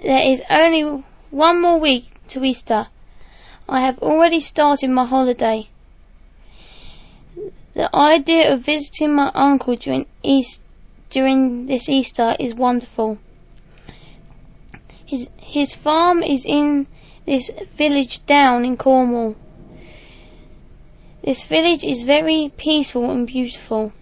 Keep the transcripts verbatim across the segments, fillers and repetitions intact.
There is only one more week to Easter. I have already started my holiday. The idea of visiting my uncle during East, during this Easter is wonderful. His, his farm is in this village down in Cornwall. This village is very peaceful and beautiful.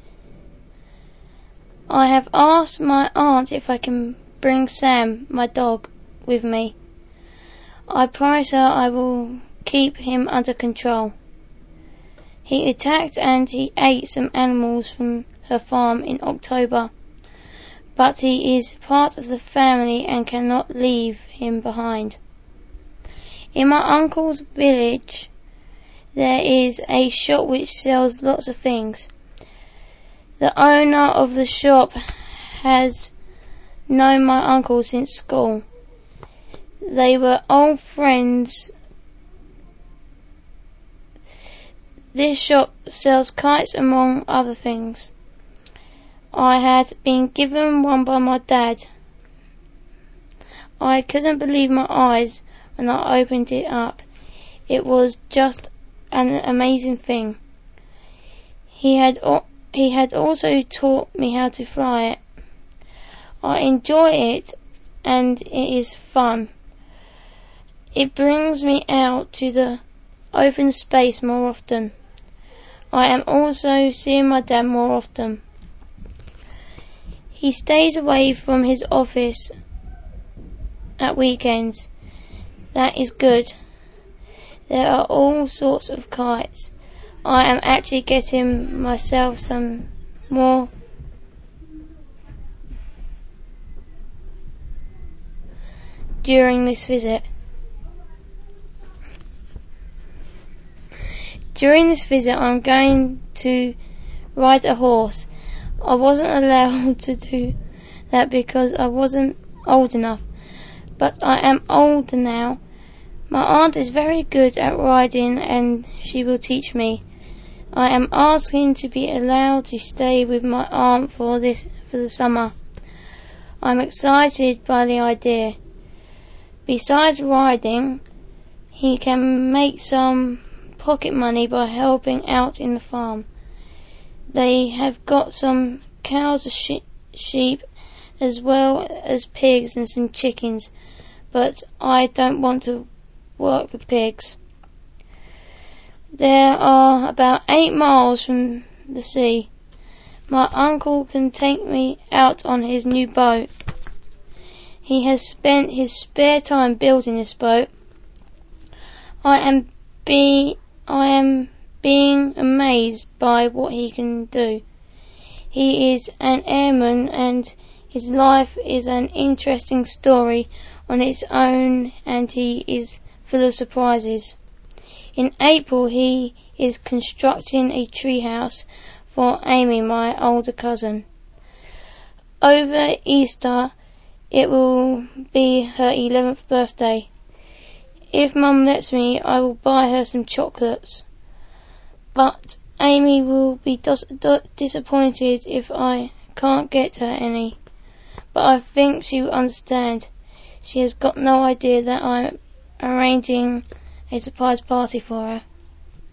I have asked my aunt if I can bring Sam, my dog, with me. I promise her I will keep him under control. He attacked and he ate some animals from her farm in October, but he is part of the family and cannot leave him behind. In my uncle's village, there is a shop which sells lots of things. The owner of the shop has known my uncle since school. They were old friends. This shop sells kites among other things. I had been given one by my dad. I couldn't believe my eyes when I opened it up. It was just an amazing thing. He had he had also taught me how to fly it. I enjoy it and it is fun. It brings me out to the open space more often. I am also seeing my dad more often. He stays away from his office at weekends. That is good. There are all sorts of kites. I am actually getting myself some more during this visit. During this visit I'm going to ride a horse. I wasn't allowed to do that because I wasn't old enough, but I am older now. My aunt is very good at riding and she will teach me. I am asking to be allowed to stay with my aunt for this for the summer. I'm excited by the idea. Besides riding, he can make some pocket money by helping out in the farm. They have got some cows and she- sheep as well as pigs and some chickens, but I don't want to work with pigs. There are about eight miles from the sea. My uncle can take me out on his new boat. He has spent his spare time building this boat. I am be I am being amazed by what he can do. He is an airman and his life is an interesting story on its own, and he is full of surprises. In April he is constructing a treehouse for Amy, my older cousin. Over Easter it will be her eleventh birthday. If Mum lets me, I will buy her some chocolates. But Amy will be dis- dis- disappointed if I can't get her any. But I think she will understand. She has got no idea that I'm arranging a surprise party for her.